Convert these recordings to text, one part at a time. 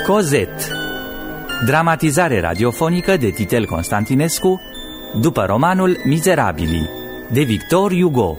Cosette, dramatizare radiofonică de Titel Constantinescu după romanul Mizerabilii de Victor Hugo.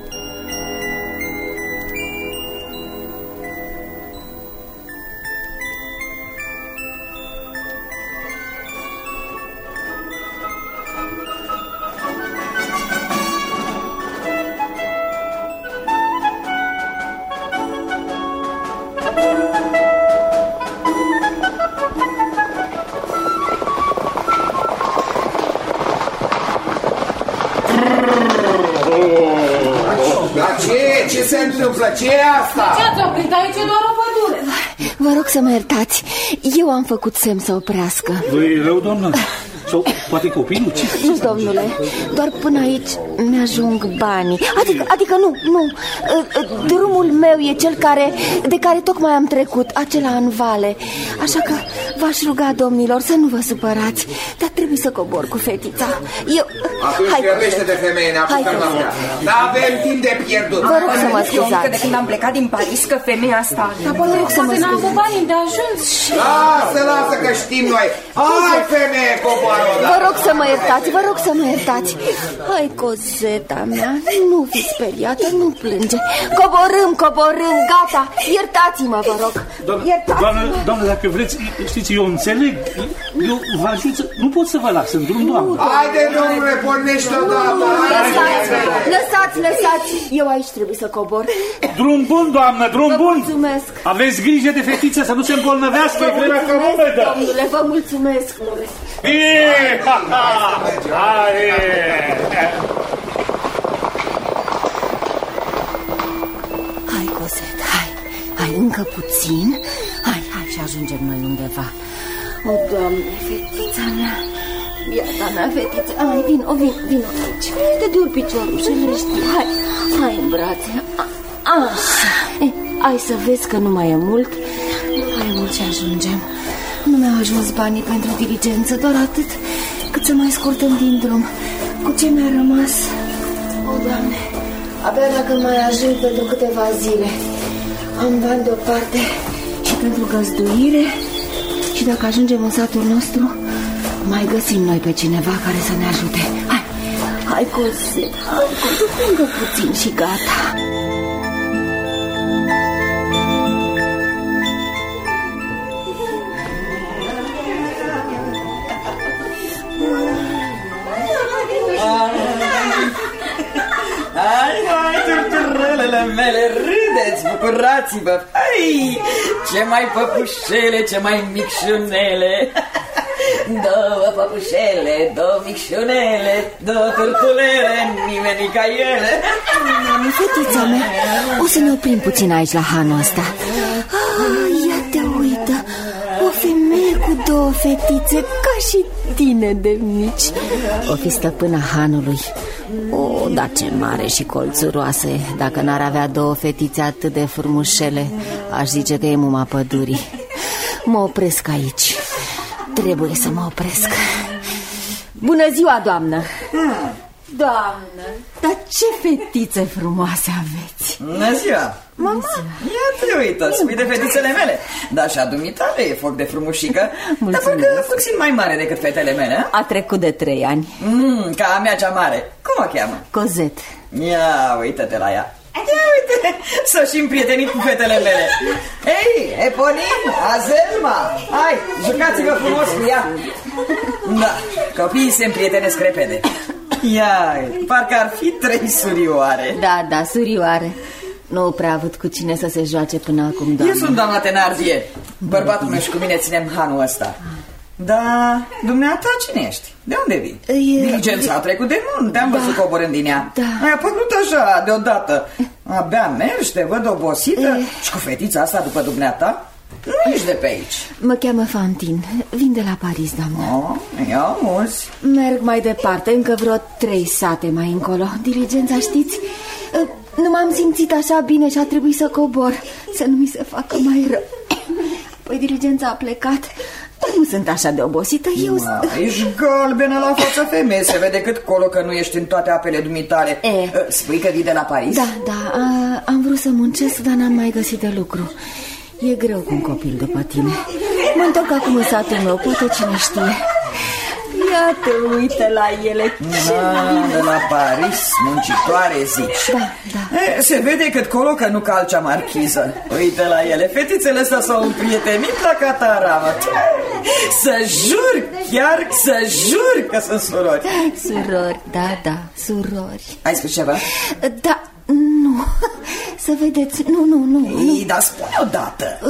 Ce se întâmplă? Ce e asta? Ce ați oprit? Aici e doar o pădure. Vă rog să mă iertați. Eu am făcut semn să oprească. Vă-i rău, doamnă? Sau poate copilul? Ce? Nu, domnule, doar până aici mi-ajung banii. Adică nu. Drumul meu e cel de care tocmai am trecut, acela în vale. Așa că v-aș ruga, domnilor, să nu vă supărați. Dar trebuie să cobor cu fetița. Atunci grăbește-te, femeie, ne apucăm noaptea. N-avem timp de pierdut. Vă rog să mă scuzați. Că de când am plecat din Paris, că femeia asta... Vă rog să mă n-am avut scuzați. banii de ajuns și... Lasă că știm noi. Hai, femeie, coboară odată. Vă rog să mă iertați. Hai, Cozeta mea, nu fi speriată, nu plânge. Coborâm, gata. Iertați-mă, vă rog. Doamnă, dacă vreți, știți, eu înțeleg. Eu vă ajut să... Nu pot să vă las în drum, doamnă. Haide, domnule, pornește odată. Lăsați. Eu aici trebuie să cobor. Drum bun, doamnă, drum bun. Mulțumesc. Aveți grijă de fetiță să nu se îmbolnăvească. Domnule, vă mulțumesc. Hai, Cosette, hai, încă puțin. Hai, și ajungem noi undeva. O, Doamne, fetița mea, biata mea, fetița. Hai, vino aici. Te dur piciorul și le știi. Hai în brațe. Așa. Hai să vezi că nu mai e mult. Și ajungem. Nu mi-au ajuns banii pentru diligență, doar atât cât să mai scurtăm din drum. Cu ce mi-a rămas? O, Doamne, abia dacă mai ajung pentru câteva zile. Am bani deoparte și pentru găzduire. Și dacă ajungem în satul nostru, mai găsim noi pe cineva care să ne ajute. Hai, Cosette, încă puțin și gata. Hai, turturelele mele, râdeți, bucurați-vă. Hai, ce mai păpușele, ce mai micșunele. Două păpușele, două micșunele, două turtulele, nimeni ca ele. Fetița mea, o să ne oprim puțin aici la hanul ăsta. Ia te uită, o femeie cu două fetițe, ca și tine de mici. O fi stăpâna hanului. O, dar ce mare și colțuroase. Dacă n-ar avea două fetițe atât de frumușele, aș zice că e muma pădurii. Mă opresc aici. Trebuie să mă opresc. Bună ziua, doamnă. Doamnă, dar ce fetițe frumoase aveți. Bună ziua. Mama, ia te uită, spui de fetițele mele. Dar și a dumitale e foc de frumușică. Dar parcă puțin mai mare decât fetele mele. a trecut de 3 ani. Ca a mea cea mare. Cum o cheamă? Cosette. Ia uite-te la ea. Ia uite, s-o și împrietenit cu fetele mele. Hei, Eponin, Azelma, hai, jucați-vă frumos cu ea. Da, copiii se împrietenesc repede. Ia, parcă ar fi 3 surioare. Da, surioare. Nu prea avut cu cine să se joace până acum, doamnă. Eu sunt doamna Thenardier. Bărbatul meu și cu mine ținem hanul ăsta. Da, dumneata cine ești? De unde vii? Diligența a trecut de mult, te-am văzut coborând din ea. Ai apărut așa, deodată. Abia mergi, te văd obosită. Și cu fetița asta după dumneata? Nu ești de pe aici. Mă cheamă Fantine, vin de la Paris, doamnă. Ia mulți. Merg mai departe, încă vreo 3 sate mai încolo. Diligența, știți, nu m-am simțit așa bine și a trebuit să cobor, să nu mi se facă mai rău. Apoi diligența a plecat. Dar nu sunt așa de obosită. Ești galbenă la fața, femeie. Se vede cât colo că nu ești în toate apele dumitale. Spui că vii de la Paris? Da, am vrut să muncesc, dar n-am mai găsit de lucru. E greu cu un copil după tine. Mă întorc acum în satul meu, poate cine știe. Iată, uite la ele. De la Paris, muncitoare, zici. Da. Se vede cât colo că nu calcea marchiză. Uite la ele, fetițele astea s-au împrietenit la cataramă. Să jur, chiar să jur că sunt surori. Surori, da, surori. Ai spus ceva? Da, nu. Să vedeți, nu. Ei, dar spune odată.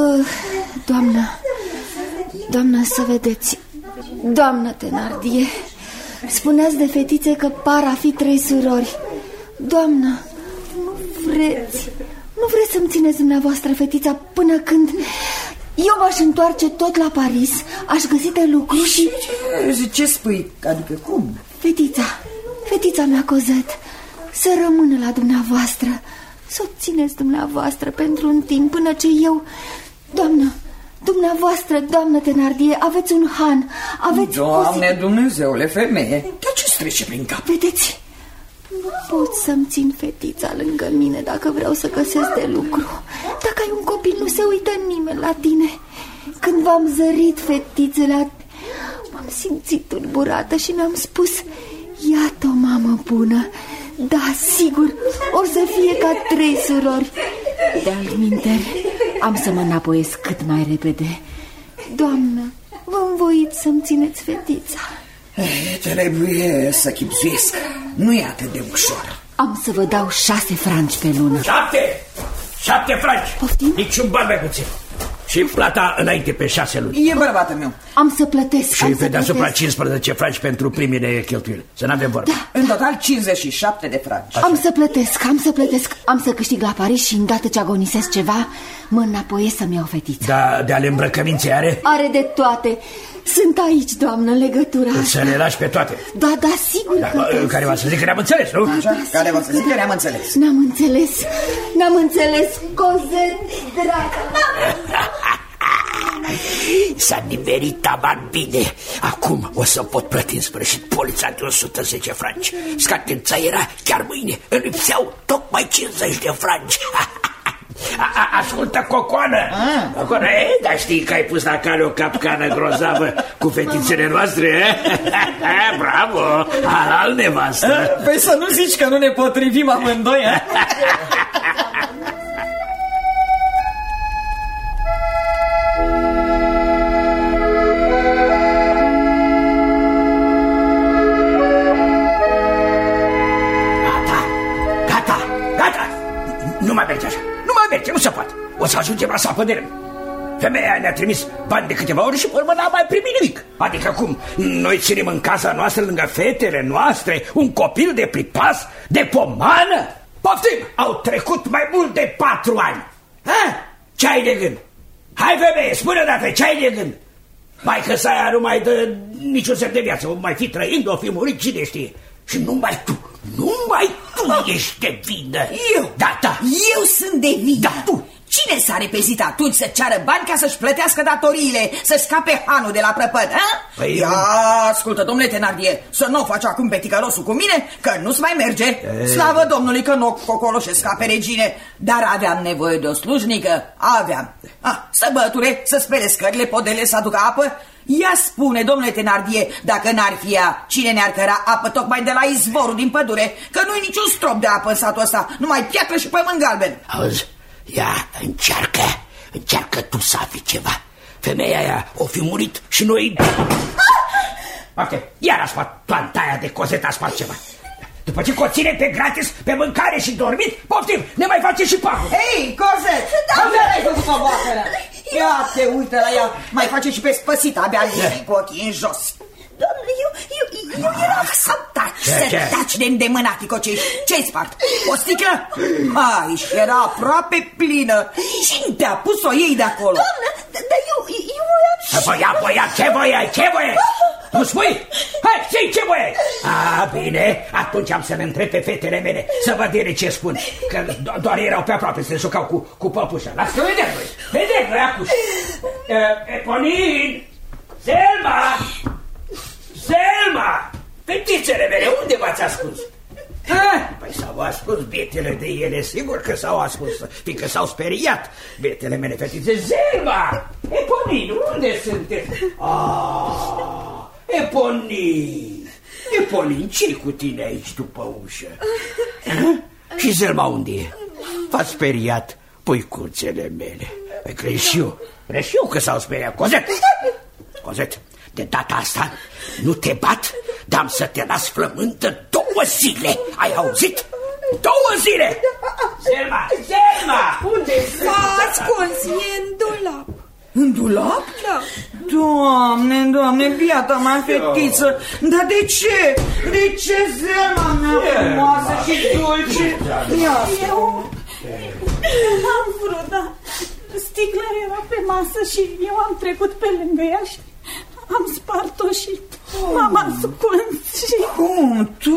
Doamnă, să vedeți. Doamnă Thenardier, spuneați de fetițe că par a fi 3 surori. Doamnă, nu vreți să-mi țineți dumneavoastră fetița până când eu m-aș întoarce tot la Paris, aș găsi de lucru și... Ce spui? Adică cum? Fetița mea Cosette, să rămână la dumneavoastră, să o țineți dumneavoastră pentru un timp până ce eu... Dumneavoastră, doamnă Thenardier, aveți un han, aveți... Doamne Dumnezeule, femeie, dar ce-ți trece prin cap? Vedeți, nu pot să-mi țin fetița lângă mine dacă vreau să găsesc de lucru. Dacă ai un copil, nu se uită nimeni la tine. Când v-am zărit fetițele, m-am simțit tulburată și mi-am spus: iată o mamă bună. Da, sigur, or să fie ca 3 surori. De-alminteri, am să mă înapoiesc cât mai repede. Doamnă, vă învoiți să-mi țineți fetița. Trebuie să chibzuiesc. Nu e atât de ușor. Am să vă dau 6 franci pe lună. 7 franci. Poftim? Niciun ban mai puțin. Și plata înainte pe 6 luni. E bărbatul meu. Am să plătesc. Și pe deasupra 15 franci pentru primele cheltuieli. Să n-avem vorbă. Da. În total 57 de franci. Am să plătesc. Am să câștig la Paris și îndată ce agonisesc ceva, mă înapoiesc să-mi iau fetița. Da, de ale îmbrăcăminței are? Are de toate. Sunt aici, doamnă, în legătura asta. Să le lași pe toate? Da, sigur că... Care va să zic că ne-am înțeles, nu? Așa? Care va să zic că ne-am înțeles? N-am înțeles, Cosette, dragă. S-a nimerit taman bine. Acum o să pot plăti în sfârșit polița de 110 franci. Scatența era chiar mâine. Îmi lipseau tocmai 50 de franci. Ascultă, Cocoană. Cocoană, dar știi că ai pus la cale o capcană grozavă cu fetițele noastre? Bravo, halal nevastă. Păi să nu zici că nu ne potrivim amândoi. Nu se poate. O să ajungem la sapă de rând. Femeia ne-a trimis bani de câteva ori și pe urmă n-a mai primit nimic. Adică cum? Noi ținem în casa noastră, lângă fetele noastre, un copil de pripas, de pomană? Poftim! Au trecut mai mult de 4 ani. Ce ai de gând? Hai, femeie, spune odată, ce ai de gând? Maică-sa aia nu mai dă niciun semn de viață. O mai fi trăind, o fi murit, cine știe. Și numai tu ești de vină. Eu? Da. Eu sunt de vină. Da, tu. Cine s-a repezit atunci să ceară bani ca să-și plătească datoriile, să scape hanul de la prăpăd, Păi ia, ascultă, domnule Thenardier, să nu o faci acum pe ticălosul cu mine, că nu-ți mai merge. Slavă Domnului că nu cocoloșesc ca pe regine, dar aveam nevoie de o slujnică, aveam. Să băture, să spere scările, podele, să aducă apă. Ia spune, domnule Thenardier, dacă n-ar fi ea, cine ne-ar căra apă tocmai de la izvorul din pădure? Că nu-i niciun strop de apă în satul ăsta, numai piatră și pământ galben. Auzi, ia, încearcă tu să afli ceva. Femeia aia o fi murit și noi... Ok, iar a spart toanta aia de Cosette, a spart ceva. După ce ține pe gratis, pe mâncare și dormit, poftim, ne mai face și pahul. Hei, Cosette, abia ai făcut o boacără. Ia te uită la ea, mai face și pe spăsit, abia lipi cu ochii în jos. Doamne, eu eram... Să taci de îndemânatico, ce-ai spart? O sticlă? Hai, și era aproape plină. Cine te-a pus-o ei de acolo? Doamne, dar eu voiam... Ce voiai? Nu spui? Hai, zi, ce voiai? Bine, atunci am să le întreb pe fetele mele să văd ele ce spun. Că doar erau pe aproape, se jucau cu păpușa. Lasă că vedem noi acuși. Eponine! Selma! Fetițele mele, unde v-ați ascuns? Păi s-au ascuns bietele de ele, sigur că s-au ascuns, fiindcă s-au speriat bietele mele fetițe. Zelma! Eponine, unde sunteți? Eponine! Eponine, ce-i cu tine aici după ușă? Și Zelma unde e? V-ați speriat, puicuțele mele. Crezi și eu că s-au speriat. Cozet, de data asta nu te bat, dar am să te las flământă 2 zile. Ai auzit? 2 zile! Zelma! Unde ești? Ascuns, e în dulap. În dulap? Da. Doamne, biata mea fetiță. Dar de ce? De ce, Zelma mea frumoasă și dulce? Eu n-am vrut, dar sticla era pe masă și eu am trecut pe lângă ea și am spart-o și m-am ascuns și... Cum, tu?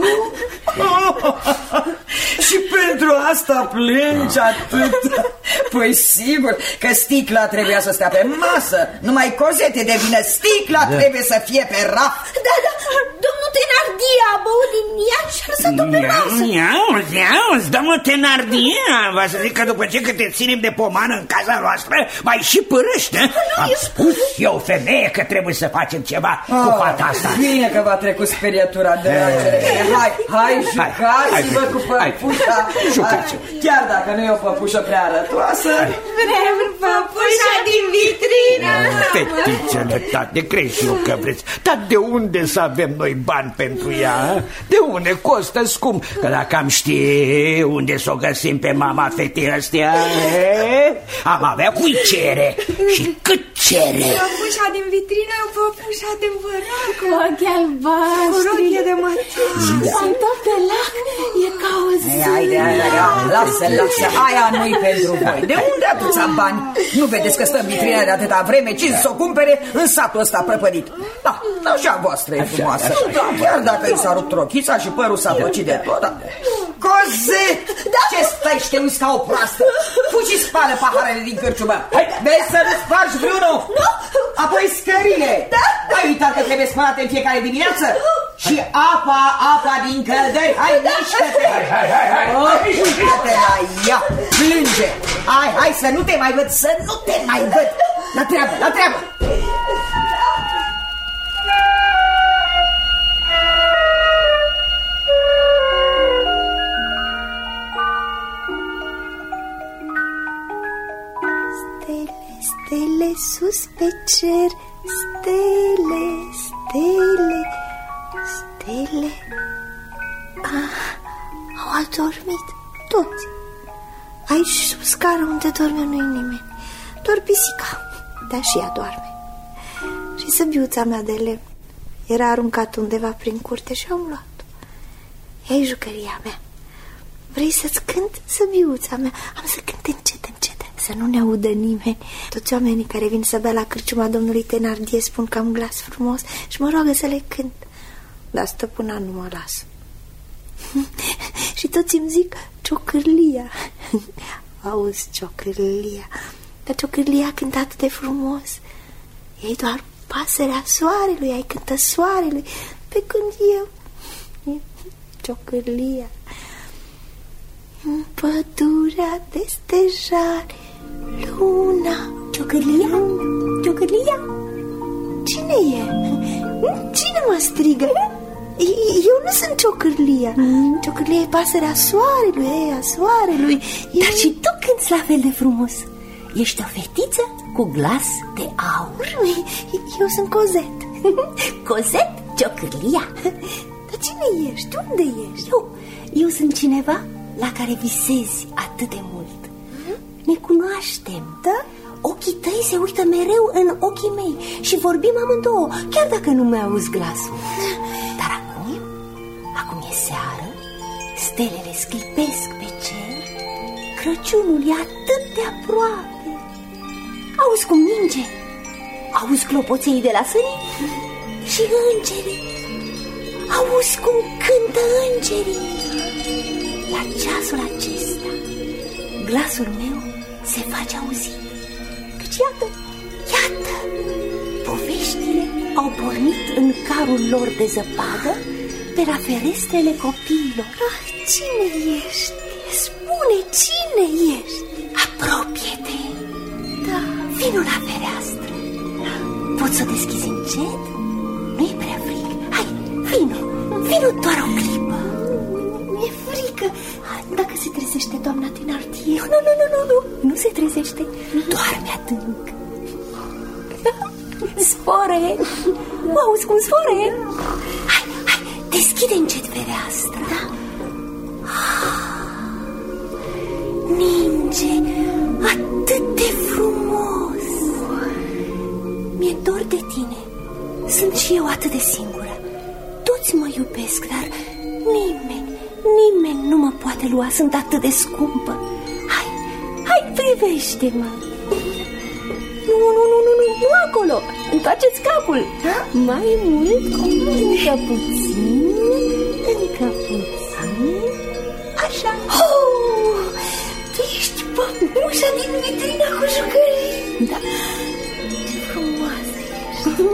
Și pentru asta plângi atât? Păi sigur că sticla trebuia să stea pe masă. Numai Cozete de vină, sticla trebuie să fie pe raf. Da, domnul Thenardier a băut din ea și a lăsat-o pe masă. Auzi, domnul Thenardier, va să zic că după ce te ținem de pomană în casa noastră, mai și părăște. Am spus eu, femeie, că trebuie să facem ceva cu fata asta. Bine că v-a trecut speriatura, dragele. Hai, jucați-vă cu păpușa. Chiar dacă nu e o păpușă prea arătoasă. Vrem păpușa din vitrină. Fetițele, tate, crezi și eu că vreți. Dar de unde să avem noi bani pentru ea? De unde costă scump? Că dacă am ști unde să o găsim pe mama fetei astea, am avea cui cere și cât cere. Păpușa din vitrină e o păpușa adevărat. Cu ochi albaștri, cu rochie de mătăși, pantofi de lac, e ca o zi. Haide, lasă, aia nu-i pentru voi. De unde atâția bani? Nu vedeți că stă în vitrină de atâta vreme? Cine să o cumpere în satul ăsta prăpădit? Da, așa voastră e frumoasă. Chiar dacă i s-a rupt rochița și părul s-a făcit de tot. Cozet! Ce stai și te uiți ca o proastă? Fugi și spală paharele din cârciumă. Vezi să nu spargi vreunul? Apoi scările. Ai uitat că trebuie spălate în fiecare dimineață? Și apa din căldări. Hai, mișcă-te! Mișcă-te la ea! Plânge! Hai să nu te mai văd, să nu te mai văd! La treabă! Stele sus pe cer, stele. Au adormit toți. Aici sub scară unde dorme nu-i nimeni, doar pisica, dar și ea doarme. Și săbiuța mea de lemn era aruncată undeva prin curte și am luat-o. Ea-i jucăria mea. Vrei să-ți cânt, săbiuța mea? Am să cânt încet, să nu ne audă nimeni. Toți oamenii care vin să bea la cârciuma domnului Thenardier spun că am glas frumos și mă roagă să le cânt. Dar stăpâna nu mă lasă. Și toți îmi zic Ciocârlia. Auzi, Ciocârlia. Dar Ciocârlia a cântat atât de frumos. Ei doar pasărea soarelui, ai cântă soarelui, pe când eu Ciocârlia. În pădurea de stejari, luna. Ciocârlia? Cine e? Cine mă strigă? Eu nu sunt Ciocârlia. Ciocârlia e pasărea soarelui, a soarelui. Dar și tu cânti la fel de frumos. Ești o fetiță cu glas de aur. Eu sunt Cozet. Cozet, Ciocârlia. Dar cine ești? Unde ești? Eu sunt cineva la care visezi atât de mult. Ne cunoaștem. Da? Ochii tăi se uită mereu în ochii mei și vorbim amândouă, chiar dacă nu mi auzi glasul. Dar acum e seară, stelele sclipesc pe cer, Crăciunul e atât de aproape. Auzi cum ninge, auzi clopoței de la sării și îngerii. Auzi cum cântă îngerii. La ceasul acesta, glasul meu se face auzit. Căci iată, poveștile au pornit în carul lor de zăpadă pe la ferestrele copiilor. Cine ești? Spune, cine ești? Apropie-te. Da. Vino la fereastră. Poți să deschizi încet? Nu e prea frig. Hai, vino doar o clipă. Mi-e frică. Dacă se trezește doamna Thénardier. Nu se trezește. Doarme adânc. Sfore. Auzi cum sfore? Hai, deschide încet fereastra. Da. Ninge atât de frumos. Mi-e dor de tine. Sunt și eu atât de singură. Toți mă iubesc, dar nimeni nu mă poate lua. Sunt atât de scumpă. Hai, privește-mă. Nu acolo. Întoarceți capul. Mai mult. Încă puțin. Așa. Tu ești păpușa din vitrina cu jucării. Da. Ce frumoasă ești.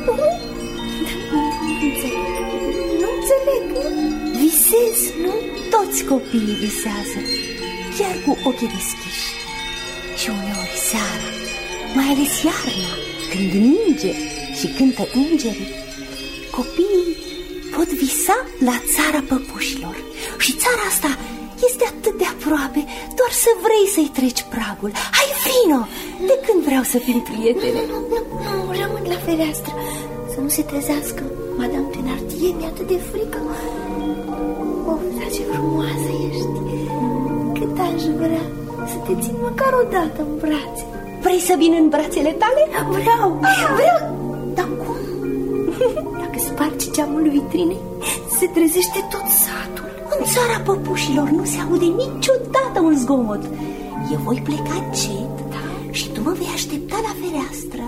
Nu înțeleg. Visezi, nu? Toți copiii visează, chiar cu ochii deschiși. Și uneori seara, mai ales iarna, când ninge și cântă îngerii, copiii pot visa la țara păpușilor. Și țara asta este atât de aproape, doar să vrei să-i treci pragul. Hai, vino! De când vreau să fim prietene? Nu, rămân la fereastră. Să nu se trezească Madame Thénardier, mi-e atât de frică. Dar ce frumoasă ești. Cât aș vrea să te țin măcar o dată în brațe. Vrei să vin în brațele tale? Vreau. Dar cum? Dacă spargi geamul vitrinei, se trezește tot satul. În țara păpușilor nu se aude niciodată un zgomot. Eu voi pleca încet, și tu mă vei aștepta la fereastră.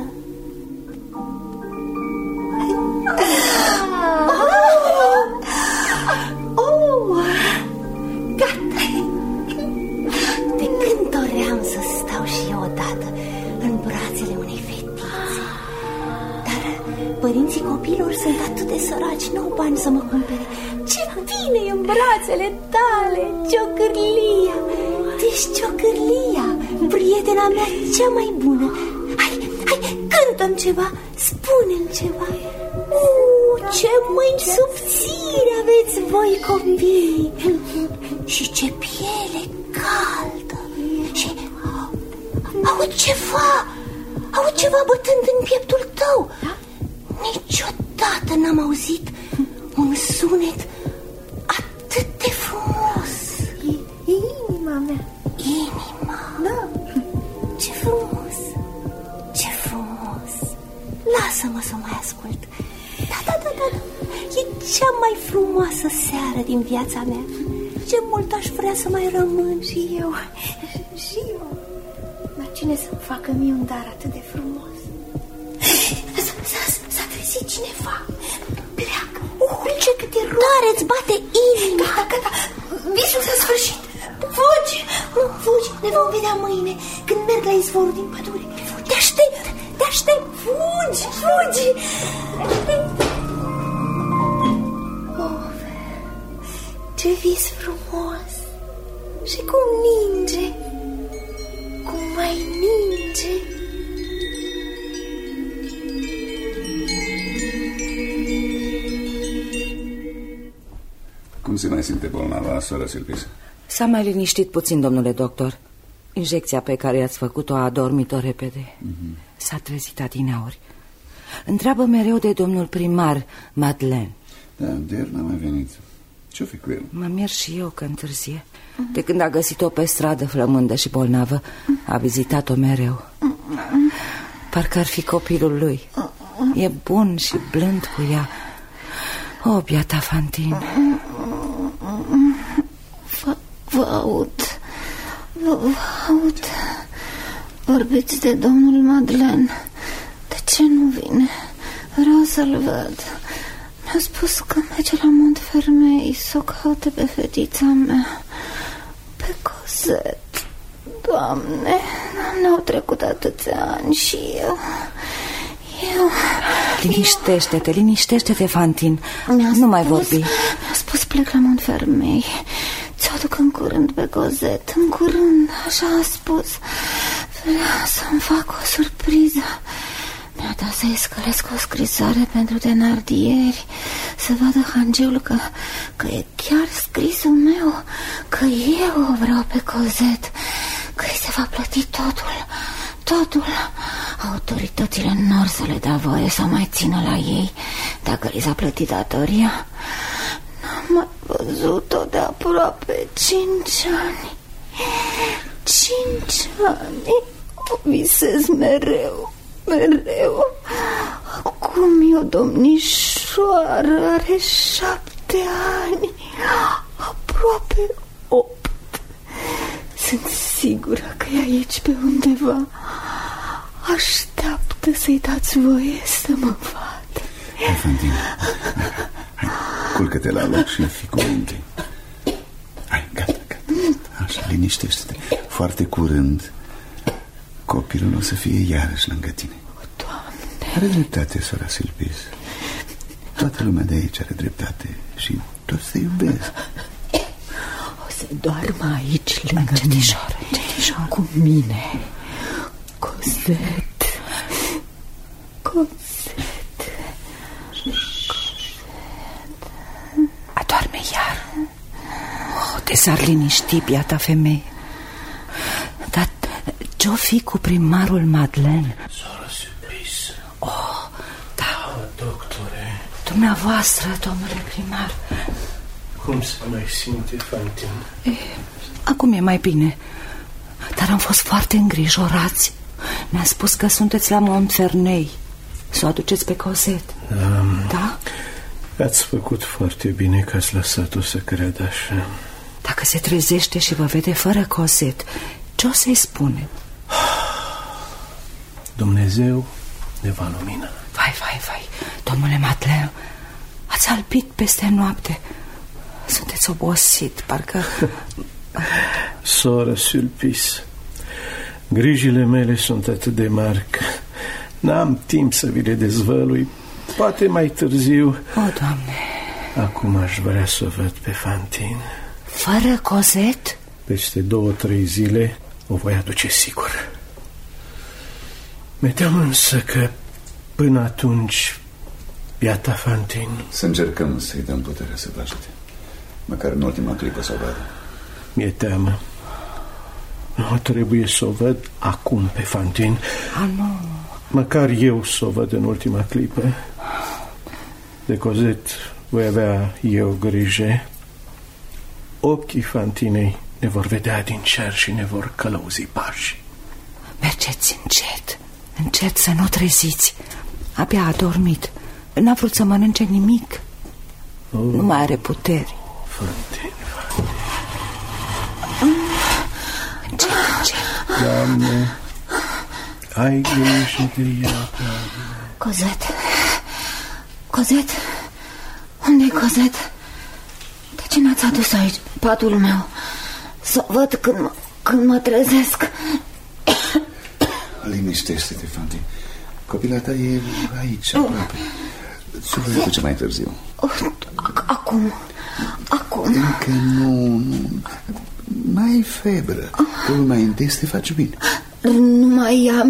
Gata. De când doream să stau și eu odată în brațele unei fetițe. Dar părinții copiilor sunt atât de săraci, n-au bani să mă cumpere. Ce bine e în brațele tale, Ciocârlia. Tu ești Ciocârlia, prietena mea cea mai bună. Hai, cântă-mi ceva, spune-mi ceva. Ce mâini subțiri aveți voi, copii. Și ce piele caldă. Și aud ceva bătând în pieptul tău. Niciodată n-am auzit un sunet atât de frumos. Inima mea. Inima? Da. Ce frumos. Ce frumos. Lasă-mă să mai ascult. Da. E cea mai frumoasă seară din viața mea. Ce mult aș vrea să mai rămân. Și eu. Dar cine să-mi facă mie un dar atât de frumos? S-a trezit cineva. Pleacă. Ce câte rog. Doar îți bate inima. Gata. Visul s-a sfârșit. Fugi. Ne vom vedea mâine când merg la izvorul din pădure. Te aștept. Fugi. Ce vis frumos. Și cum ninge. Cum mai ninge. Cum se mai simte bolnava, soră Silvisa? S-a mai liniștit puțin, domnule doctor. Injecția pe care i-ați făcut-o a adormit-o repede. S-a trezit adineauri. Întreabă mereu de domnul primar, Madeleine. Da, de ieri n-a mai venit. Ce-o fi cu el? Mă mir și eu că întârzie. De când a găsit-o pe stradă flămândă și bolnavă, a vizitat-o mereu. Parcă ar fi copilul lui. E bun și blând cu ea. O, biata Fantine. Vă aud. Vorbiți de domnul Madeleine. De ce nu vine? Vreau să-l văd. Mi-a spus că merge la Montfermeil să o caute pe fetița mea, pe Cosette. Doamne, au trecut atâția ani și Liniștește-te, Fantine. Nu mai vorbi. Mi-a spus plec la Montfermeil. Ți-o duc în curând pe Cosette. În curând, așa a spus. Vrea să-mi fac o surpriză. Mi-a dat să-i scălesc o scrisoare pentru Thénardier, să vadă hangeul că e chiar scrisul meu, că eu o vreau pe Cosette, că îi se va plăti totul. Autoritățile nu or să le dea voie să mai țină la ei dacă li s-a plătit datoria. N-am mai văzut-o de aproape 5 ani. 5 ani. O visez mereu. Acum e o domnișoară, are 7 ani, aproape 8. Sunt sigură că e aici pe undeva. Așteaptă să-i dați voie să mă vadă. Hai, Fantine, hai, culcă-te la loc și fii cu minte. Hai, gata. Așa, liniștește-te. Foarte curând copilul o să fie iarăși lângă tine. Doamne! Are dreptate, sora Sulpice. Toată lumea de aici are dreptate și toți te iubesc. O să doarmă aici lângă mine, cu mine. Cosette. Adorme iar. Te s-ar liniști, biata femeie. Dar ce-o fi cu primarul Madeleine? Sora Sulpice. Oh, da. Doctore. Dumneavoastră, domnule primar. Cum se mai simte, Fantine? Acum e mai bine. Dar am fost foarte îngrijorați. Mi-a spus că sunteți la Montfermeil, să o aduceți pe Cosette. Da? Ați făcut foarte bine că ați lăsat-o să creadă așa. Dacă se trezește și vă vede fără Cosette, ce o să-i spune? Dumnezeu ne va lumina. Vai, domnule Madeleine, ați albit peste noapte. Sunteți obosit, parcă... Sora Sulpice, grijile mele sunt atât de mari că n-am timp să vi le dezvălui. Poate mai târziu. O, Doamne. Acum aș vrea să o văd pe Fantine. Fără Cosette? Peste 2-3 zile o voi aduce sigur. Mi-team însă că până atunci, biata Fantine... Să încercăm să-i dăm puterea să vă ajute. Măcar în ultima clipă să o vadă. Mi-e teamă. Nu trebuie să o văd acum pe Fantine. Nu. Măcar eu să o văd în ultima clipă. De Cosette voi avea eu grijă. Ochii Fantinei ne vor vedea din cer și ne vor călăuzi pași. Mergeți încet să nu treziți. Abia a dormit. N-a vrut să mănânce nimic. Nu mai are puteri. Fantine. Încet. Doamne, ai grijă de ea. Cosette? Unde-i Cosette? De ce n-ați adus aici patul meu? Să văd când mă trezesc. Liniștește-te, Fantine. Copila ta e aici, aproape. Să vă duce mai târziu. Acum. Încă nu. Mai ai febră. Că mai întâi să te faci bine. Nu mai am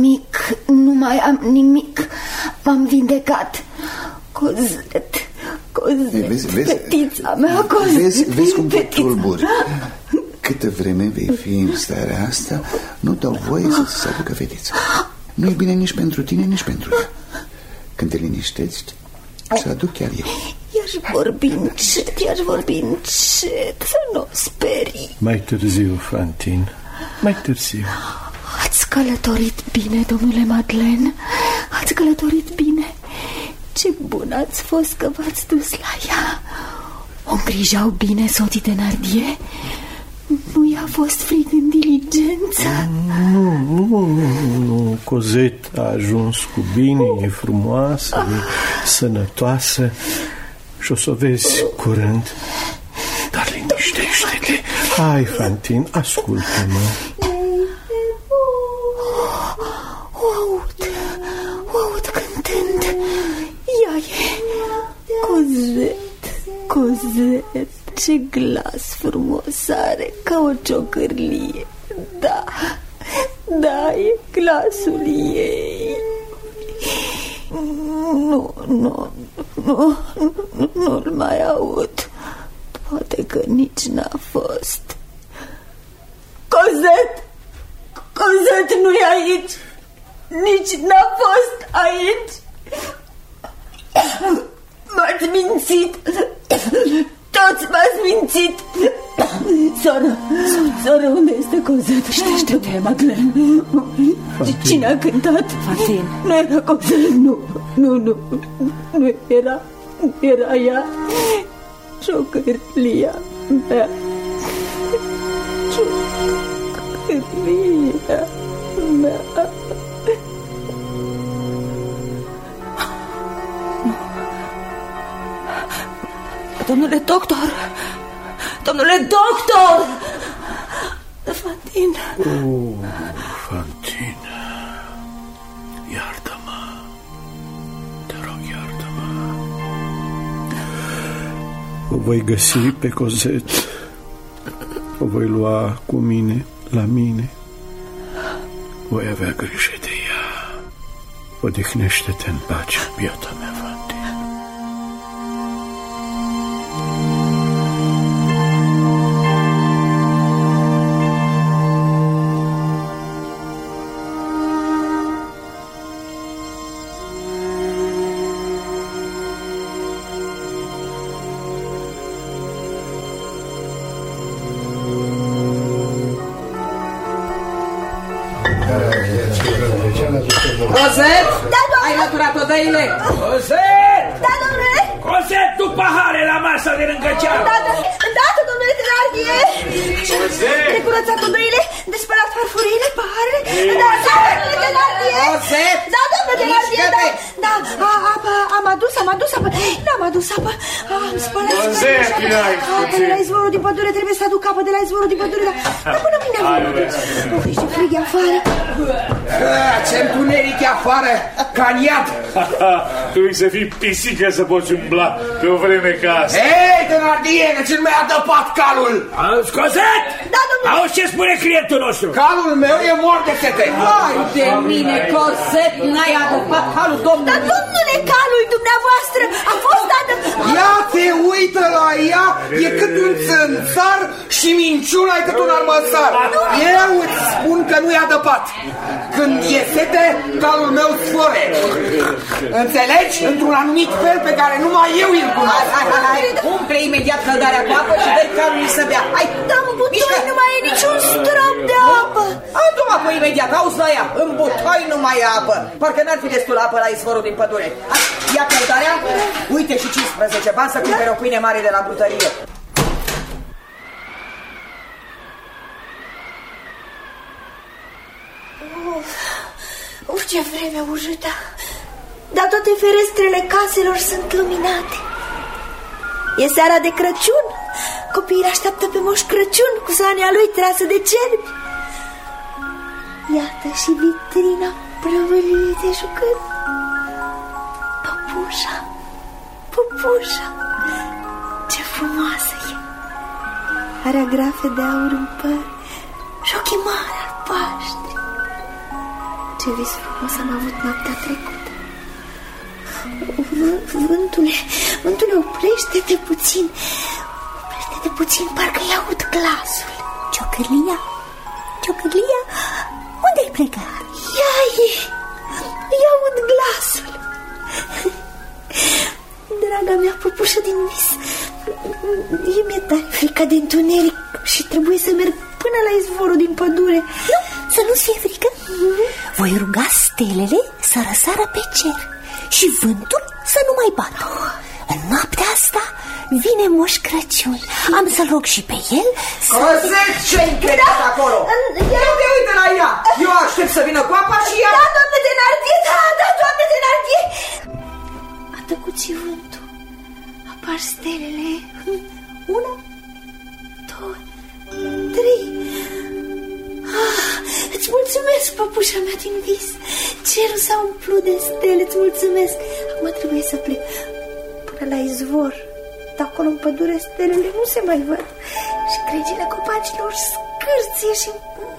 nimic. M-am vindecat. Cosette, fetița mea, Cosette. Vezi cum te tulburi. Câtă vreme vei fi în starea asta, nu dau voie să-ți se aducă fetița. Nu e bine nici pentru tine, nici pentru ea. Când te liniștești, să aduc chiar eu. I-aș vorbi încet, să nu sperii. Mai târziu, Fantine, mai târziu. Ați călătorit bine, domnule Madeleine. Ați călătorit bine. Ce bun ați fost că v-ați dus la ea. O îngrijau bine soții Thénardier? Nu i-a fost frig în diligență? Nu. Cosette a ajuns cu bine, e frumoasă, e sănătoasă și o să o vezi curând. Dar liniștește-te. Hai, Fantine, ascultă-mă. O aud când Ce glas frumos are, ca o ciocârlie. Da, da, e glasul ei. Nu-l mai aud. Poate că nici n-a fost. Cosette! Cosette nu-i aici. Nici n-a fost aici. M-ați mințit. Toți m-ați mințit. Soră, unde este Cosette? Ștește-te, Madeleine. Cine a cântat? Fantine. Nu era Cosette, nu era ea. Ciocârlia mea. Ciocârlia mea. Domnule doctor! Domnule doctor! Fantine! Fantine, iartă-mă. Te rog, iartă-mă. O voi găsi pe Cosette. O voi lua cu mine la mine. Voi avea grijă de ea. Odihnește-te în pace, biata mea, Fantine. Cosette? Da, domnule. Ai măturat odăile? Cosette! Da, domnule. Cosette, tu pahare la masă de lângă geam. Da, domnule Thenardier. Cosette! De curățat odăile, de spălat farfurile, paharele. Da, domnule Thenardier. Cosette! Da, domnule Thenardier, da. Am adus apă. N-am adus apă. Am spălat. Cosette, apă de la izvorul din pădure, trebuie să aduc apă de la izvorul din pădure. Dar până mâine am venit. Ce frig e afară. Ce întuneric e afară, ca în iad. Trebuie să fii pisică să poți umbla pe o vreme ca asta. Hei, Thenardier, că ți-l mai adăpat calul. Auzi, Cosette? Da, domnule. Auzi ce spune clientul nostru? Calul meu e mort de sete. Hai de mine, Cosette, n-ai adăpat calul domnului. Dar, domnule, calul dumneavoastră a fost adăpat. Ia te uită la ea, e cât un țânțar și minciuna e cât un armăsar. Eu îți spun că nu-i adăpat. Când e sete, calul meu sfore. Înțelegi? Într-un anumit fel pe care numai eu îl cunosc. Hai, umple imediat căldarea cu apă și dă-i calului să bea. Hai, Dar în butoi nu mai e niciun strop de apă. adu apă imediat, auzi la ea. În butoi nu mai e apă. Parcă n-ar fi destul apă la izvorul din pădure. Hai, ia căldarea, uite și 15 bani să cumpere o pâine mare de la brutărie. Ce vreme urâtă. Dar toate ferestrele caselor sunt luminate. E seara de Crăciun. Copiii așteaptă pe Moș Crăciun cu sania lui trasă de cerbi. Iată și vitrina prăvălie de jucări. Păpușa, ce frumoasă e. Are agrafe de aur în păr și ochii mari albaștri. Ce vis frumos am avut noaptea trecută. Vântule, oprește-te puțin, parcă-i aud glasul. Ciocârlia, unde-ai plecat? Ia aud glasul. Draga mea păpușă din vis, mi-e tare frică de întuneric și trebuie să merg până la izvorul din pădure. Nu, să nu-ți fie frică. Voi ruga stelele să răsară pe cer și vântul să nu mai bată. În noaptea asta vine Moș Crăciun. Am să-l rog și pe el să... Cosette, ce-i crezut acolo? Eu te uite la ea. Eu aștept să vină cu apa și ea... Da, doamne Thenardier, da, doamne Thenardier. A tăcut și vântul. Apar stelele. 1, 2, 3. Îți mulțumesc, păpușa mea din vis. Cerul s-a umplut de stele, îți mulțumesc. Acum trebuie să plec până la izvor. acolo în pădure, stelele nu se mai văd. Și cregile copacilor scârție și...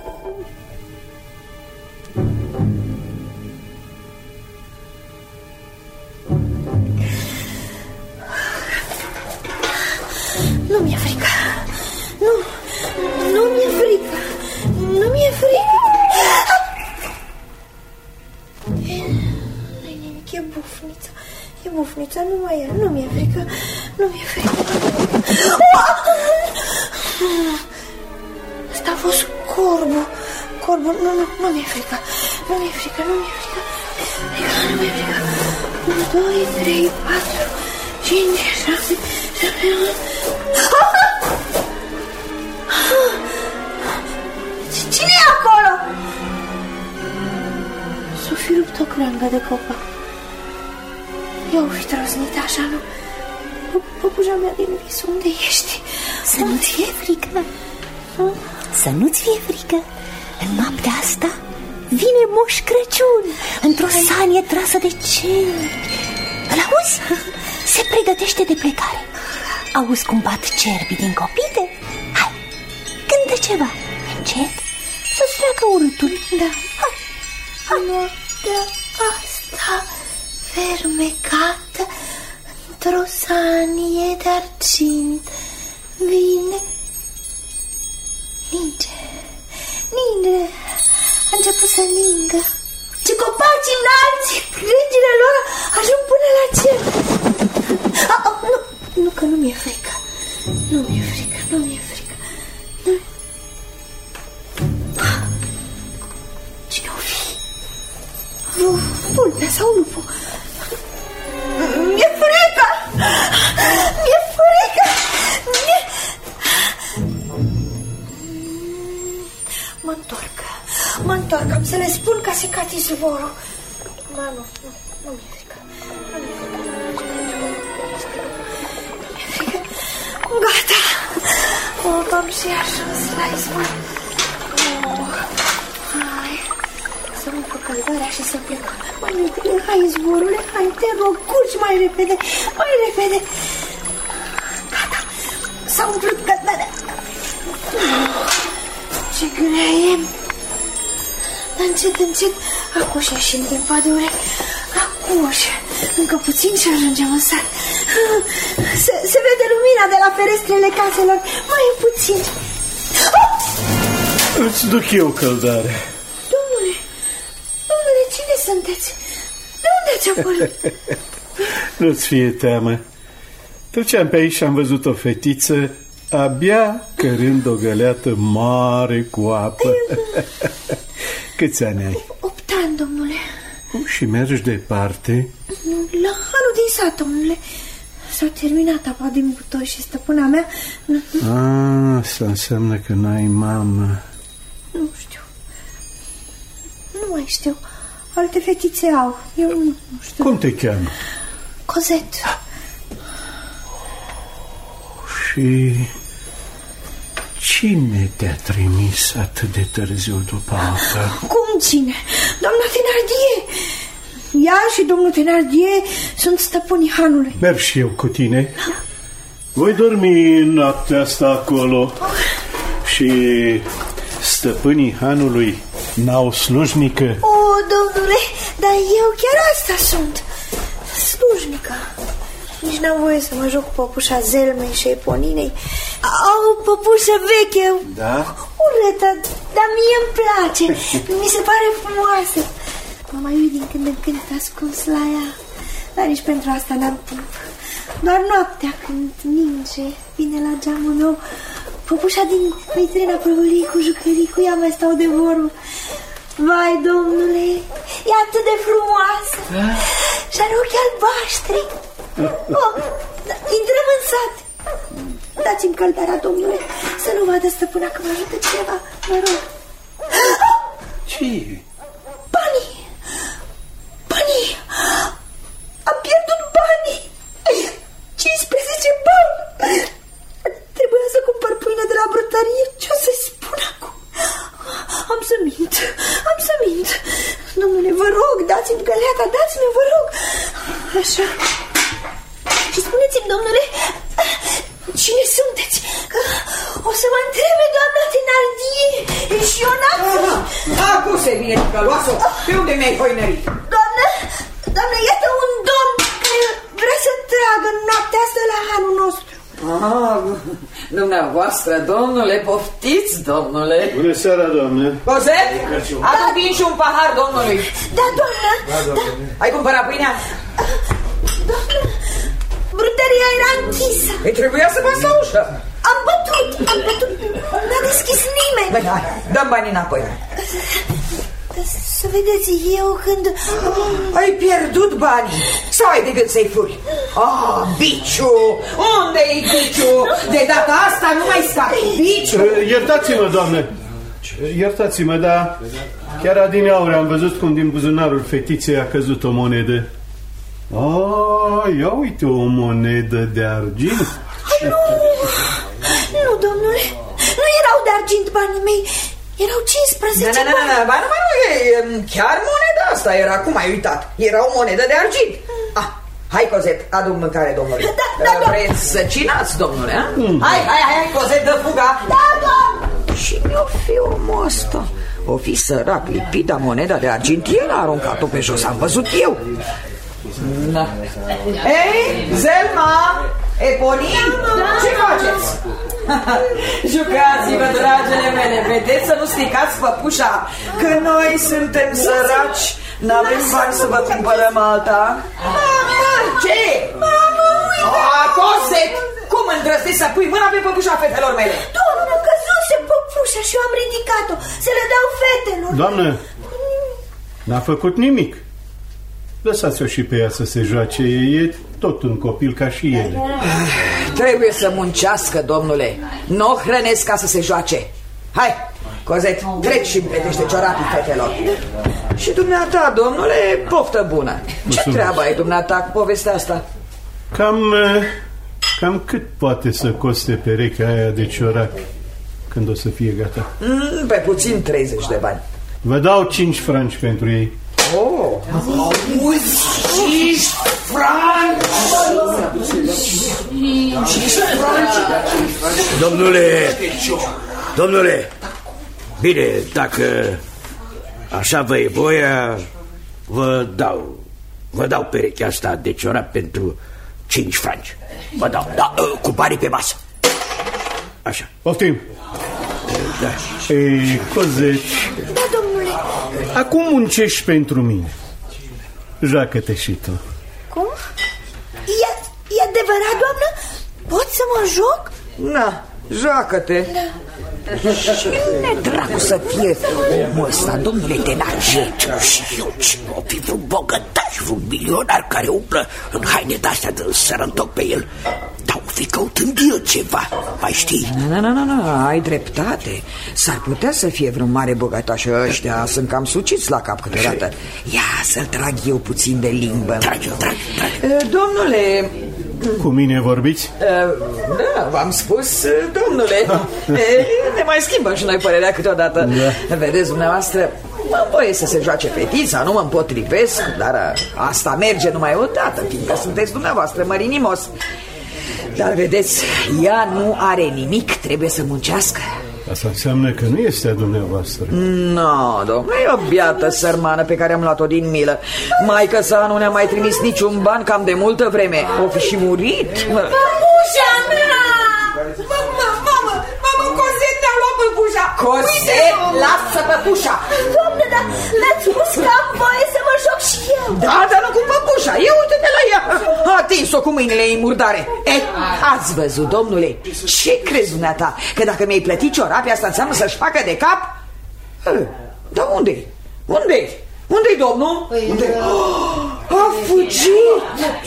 Nu mi-e frică. Nu mi-e frică. Nu mi-e frică. Nu-i nimic, e bufnița. E bufnița, nu mai e. Nu mi-e frică. Nu mi-e frică. Asta a fost corbul. Corbul, nu mi-e frică. Nu mi-e frică, nu mi-e frică. Nu mi-e frică. 1, 2, 3, 4, 5, 6, 7, 8. Cine e acolo? S-o fi rupt o creangă de copac. Eu fi trăsnit așa, nu? Păpuja mea din vis, unde ești? Să nu-ți fie frică. Să nu-ți fie frică. În noaptea asta vine Moș Crăciun într-o sanie trasă de cerbi. Îl auzi? Se pregătește de plecare. Auzi cum bat cerbii din copite? Hai, cântă ceva încet, să-ți treacă urâtul. Da. Hai. Noaptea asta fermecată într-o sanie de argint vine. Ninge. A început să ningă. Ce copaci înalți, crengile lor ajung până la cer. Nu, că nu mi-e frică. Nu mi-e frică. Cine-o fi? Vulpea sau lupul? Mi-e frică! Mă întorc, am să le spun că a secat izvorul. Ba nu mi-e frică. Mi-e frică. Gata! Am și ajuns la izvor. Hai, să umplu căldarea și să plecăm. Mai repede, hai izvorule, hai, te rog, curgi mai repede. Gata, s-a umplut căldarea. Ce grea e. Dar încet, acuș ieșim din pădure. Acuș. Încă puțin și ajungem în sat. Se vede lumina de la ferestrele caselor. Mai puțin. Îți duc eu căldare. Domnule, cine sunteți? De unde ați apărut? Nu-ți fie teamă. Treceam pe aici și am văzut o fetiță abia cărând o găleată mare cu apă. Câți ani ai? 8 ani, domnule. Și mergi departe? La halul din sat, domnule. S-a terminat apa din butoi și stăpâna mea... Asta înseamnă că n-ai mamă. Nu știu. Nu mai știu. Alte fetițe au. Eu nu știu. Cum te cheamă? Cozet. Și... cine te-a trimis atât de târziu după apă? Cum cine? Doamna Thenardier. Ea și domnul Thenardier sunt stăpânii hanului. Merg și eu cu tine. Voi dormi noaptea asta acolo. Și stăpânii hanului n-au slujnică? O, domnule, dar eu chiar asta sunt. Slujnică. Nici n-am voie să mă joc cu păpușa Zelmei și Eponinei. Au o păpușă veche. Da? Urâtă, dar mie îmi place. Mi se pare frumoasă. Mă mai uit din când în când ascuns la ea. Dar nici pentru asta n-am timp. Doar noaptea, când ninge, vine la geamul meu păpușa din vitrina prăvăliei cu jucării, cu ea mai stau de vorbă. Vai, domnule, e atât de frumoasă. Da? Și are ochi albaștri. Intrăm în sat. Dați-mi căldarea, domnule, să nu vadă stăpâna că mă ajută cineva, mă rog. Ce? Banii! Am pierdut banii! 15 bani! Trebuia să cumpăr pâine de la brătărie. Ce-o să-i spun acum? Am să mint. Domnule, vă rog, dați-mi găleata, dați-mi, vă rog. Așa. Și spuneți-mi, domnule, Cine sunteți? O să mă întrebe doamna Thenardier și eu n-am... Acum se vine, căloasă. Pe unde mi-ai hoinărit? Doamnă, iată un domn care vrea să tragă noaptea asta la hanul nostru. Dumneavoastră, domnule, poftiți, domnule. Bună seara, doamnă. Cozet, adu vin și un pahar domnului. Da, doamnă. Ai cumpărat pâinea? Doamnă, brutăria era închisă. Îi trebuia să bați la ușă. Am bătut. N-a deschis nimeni. Băi, hai, dăm banii înapoi. Să vedeți, eu când... Ai pierdut banii sau ai de gând să-i furi? Biciu! Unde-i Biciu? De data asta nu mai scapi, Biciu! Iertați-mă, doamne. Iertați-mă, dar chiar adineauri am văzut cum din buzunarul fetiței a căzut o monedă. Ia uite, o monedă de argint. Nu, domnule, nu erau de argint banii mei. Erau 15 bani. Nu, chiar moneda asta era, cum ai uitat? Era o monedă de argint. Hai, Cozet, adu mâncare, domnule. Da. Vreți să cinați, domnule? Hai, Cozet, dă fuga. Da. Și mi-o fi omul ăsta. O fi sărac, lipit, dar moneda de argint, el a aruncat-o pe jos, am văzut eu. Ei, Zelma, Eponim, ce faceți? Jucați-vă, dragele mele, vedeți să nu stricați păpușa, că noi suntem săraci, n-avem bani să vă cumpărăm alta. Ce? Cozet, cum îndrăznești să pui mâna pe păpușa fetelor mele? Doamnă, căzuse păpușa și eu am ridicat-o, să le dau fetelor. Doamnă, n-a făcut nimic. Lăsați-o și pe ea să se joace, e tot un copil ca și ele. Trebuie să muncească, domnule. Nu o hrănesc ca să se joace. Hai, Cozet, treci și împletește ciorapii fetelor. Și dumneata, domnule, poftă bună. Ce treabă ai dumneata cu povestea asta? Cam cât poate să coste perechea aia de ciorapi când o să fie gata? Pe puțin 30 de bani. Vă dau 5 franci pentru ei. Auzi, 5 franci! Domnule, bine, dacă așa vă e voia, vă dau perechea asta de ciorap pentru 5 franci. Vă dau, cu banii pe masă. Așa. Poftim. Da. Ei, Cozet. Da, domnule. Acum muncești pentru mine. Joacă-te și tu. Cum? E adevărat, doamnă? Pot să mă joc? Na, joacă-te. Cine dracu să fie omul ăsta, domnule Thenardier? Și eu, o fi vreun bogătaș, vreun milionar care umplă în haine de-astea de sărăntoc pe el. Dar o fi căutând el ceva, mai știi? Nu, ai dreptate. S-ar putea să fie vreun mare bogătaș. Ăștia sunt cam suciți la cap câteodată. Ia să-l trag eu puțin de limbă. Trag. Domnule... Cu mine vorbiți? Da, v-am spus, domnule. Ne mai schimbăm și noi părerea câteodată. Da. Vedeți, dumneavoastră, mă voie să se joace fetița, nu mă împotrivesc, dar asta merge numai o dată, fiindcă sunteți dumneavoastră mărinimos. Dar vedeți, ea nu are nimic, trebuie să muncească. Asta înseamnă că nu este a dumneavoastră. No, domnule, e o biată sărmană pe care am luat-o din milă. Maică sa nu ne-a mai trimis niciun ban cam de multă vreme. O fi și murit. Păpușa mea! Mamă, Cozet ne-a luat păpușa. Cozet, lasă păpușa. Doamne, dar mi-ați spus că am voie să mă joc și eu. Da, dar nu cu păpușa. Ia uite-te la ea. A atins-o cu mâinile ei murdare. Ați văzut, domnule? Ce crezi, dumneata? Că dacă mi-ai plătit ciorapii, asta înseamnă să-și facă de cap? Dar unde-i? Unde-i, domnul? A fugit!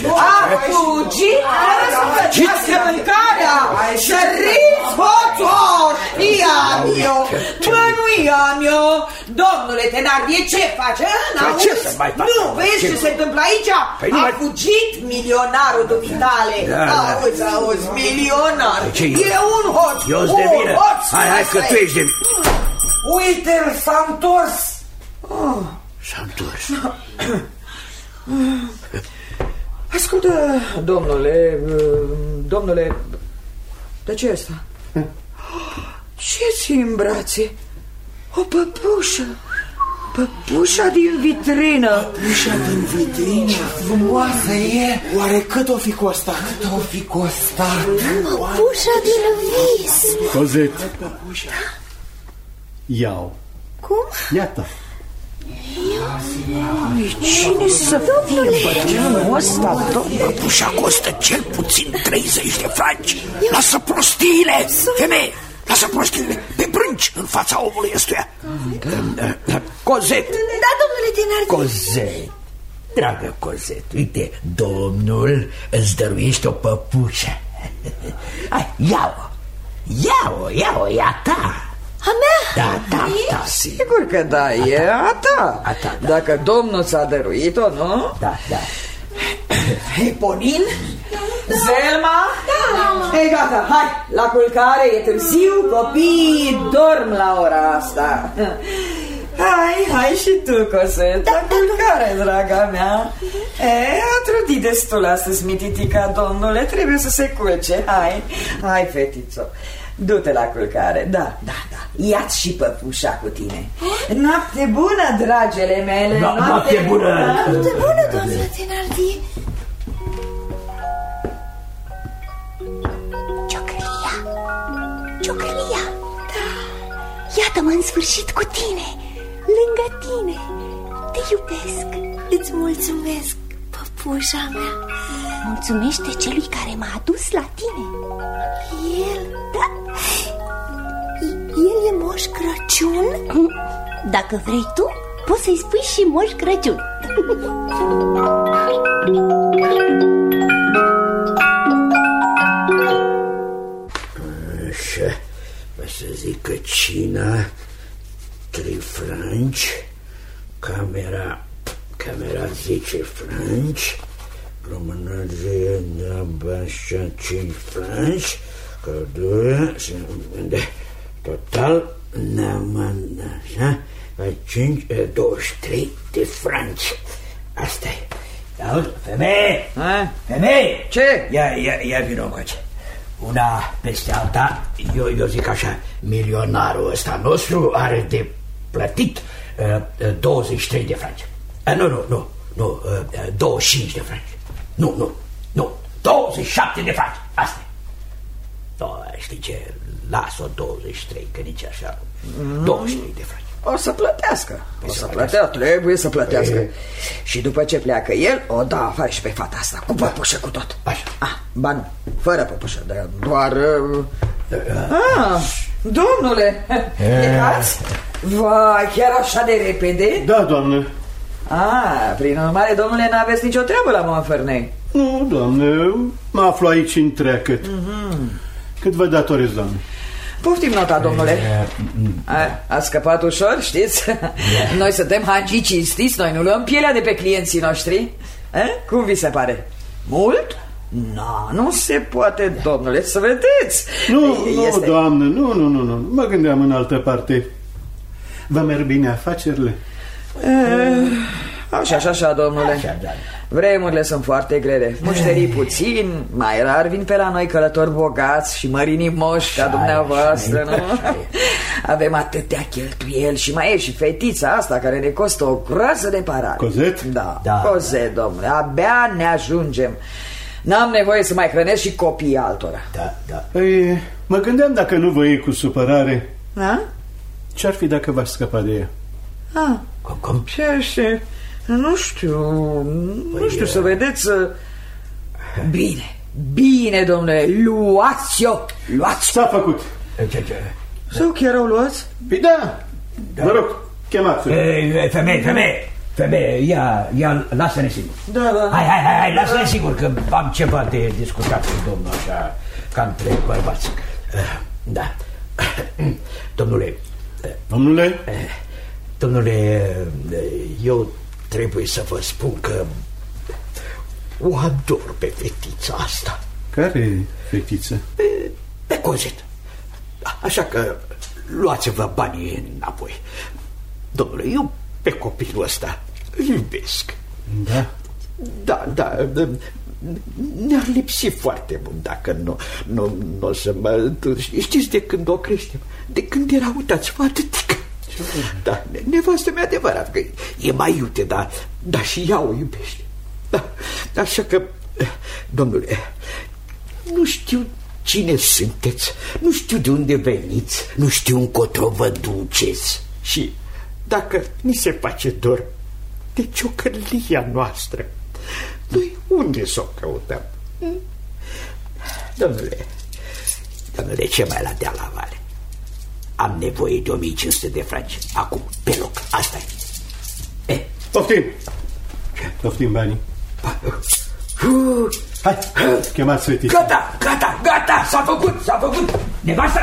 Să mâncarea! Săriți, hoțoși! Iam eu! Bă, nu iam eu! Domnule Thenardier, ce face? Ce să mai fac? Nu, vezi ce se întâmplă aici? A fugit milionarul dumitale! Auzi, milionar! E un hoț! Eu-s de vină! Hai că tu ești de vină! Uite-l, s-a întors! S-a întors. Ascultă, domnule, De ce asta? Ce ții în brațe? O păpușă. Păpușa din vitrină. Păpușa din vitrină. Ce frumoasă e. Oare cât o fi costat? Păpușa din vis. Cosette, iau. Cum? Iată. Cine să fie bătrânul ăsta? Păpușa costă cel puțin 30 de franci. Lasă prostiile, femeie. Lasă prostiile pe brânci în fața omului ăstuia. Cosette. Da, domnule Thénardier. Cosette, dragă Cosette, uite, domnul îți dăruiește o păpușă. Hai, ia-o, e a ta. A mea? Da. Sigur că da, e a ta. Da. Dacă domnul ți-a dăruit-o, nu? Da. Eponin? Zelma? Da. Ei, gata, hai, la culcare, e târziu, copiii dorm la ora asta. Hai și tu, Cosette, la culcare, draga mea. A trudit destul astăzi, mititica, domnule, trebuie să se culce. Hai, fetițo, du-te la culcare, da. Ia-ți și păpușa cu tine. Noapte bună, dragele mele. Noapte bună. Noapte bună, domnule Thénardier. Ciocălia. Da. Iată-mă în sfârșit cu tine, lângă tine. Te iubesc. Îți mulțumesc, păpușa mea. Mulțumește celui care m-a adus la tine. El? Da. El e Moș Crăciun? Dacă vrei tu, poți să-i spui și Moș Crăciun. Așa, o să zic că cina 3 franci, camera 10 franci, promenade așa 5 franci, căldură, total, așa, 23 de franci. Asta e. Auzi, femeie! Ce? Ia vino încoace. Una peste alta, eu zic așa, milionarul ăsta nostru are de plătit 23 de franci. Nu, 25 de franci. Nu, 27 de franci. Asta e. Știi ce, las-o 23, că nici așa, 23 de franci. O să plătească. Trebuie să plătească. Și după ce pleacă el, o da afară și pe fata asta, cu păpușă, cu tot. Așa. Ba nu, fără păpușă, doar... domnule, plecați? Vai, chiar așa de repede? Da, doamne. Prin urmare, domnule, n-aveți nicio treabă la Montfermeil? Nu, doamne, mă aflu aici în treacăt. Cât vă datorez, doamne? Poftim nota, domnule. A scăpat ușor, știți? Noi suntem hagii cinstiți, noi nu luăm pielea de pe clienții noștri. Cum vi se pare? Mult? Nu se poate, domnule, să vedeți. Nu, doamne, nu. Mă gândeam în altă parte. Vă merg bine afacerile? Așa, domnule. Vremurile sunt foarte grele. Mușterii puțin, mai rar vin pe la noi călători bogați și mărinii moși ca dumneavoastră, nu? Avem atâtea cheltuieli și mai e și fetița asta care ne costă o groază de parare. Cosette? Da, Cosette, domnule, abia ne ajungem. N-am nevoie să mai hrănesc și copiii altora. Da. Păi, mă gândeam dacă nu vă iei cu supărare. Ce-ar fi dacă v-aș scăpa de ea? Cum? Ce? Nu știu, să vedeți. Bine, domnule, luați-o. S-a făcut. Ce? Sau chiar au luați? Păi da. Vă rog, chemați-o. Femeie, ia, lasă-ne sigur. Da. Hai, lasă-ne sigur, că am ceva de discutat cu domnul, așa, ca între bărbați. Da. Domnule, eu trebuie să vă spun că o ador pe fetița asta. Care fetiță? Pe Cosette. Așa că luați-vă banii înapoi. Domnule, eu pe copilul ăsta îl iubesc. Da? Da, ne-ar lipsi foarte mult dacă nu o să mă... Știți, de când o creștem, de când era, uitați-vă, atâtică. Da, nevastă mea, adevărat că e mai iute, dar și ea o iubește. Da, așa că, domnule, nu știu cine sunteți, nu știu de unde veniți, nu știu încotro vă duceți. Și dacă ni se face dor de ciocărlia noastră, noi unde să o căutăm? Domnule, ce mai la deal la vale? Am nevoie de 1500 de franci. Acum, pe loc, asta e. Poftim! Poftim banii. Hai, chemați fetița. Gata, s-a făcut. Nevastă!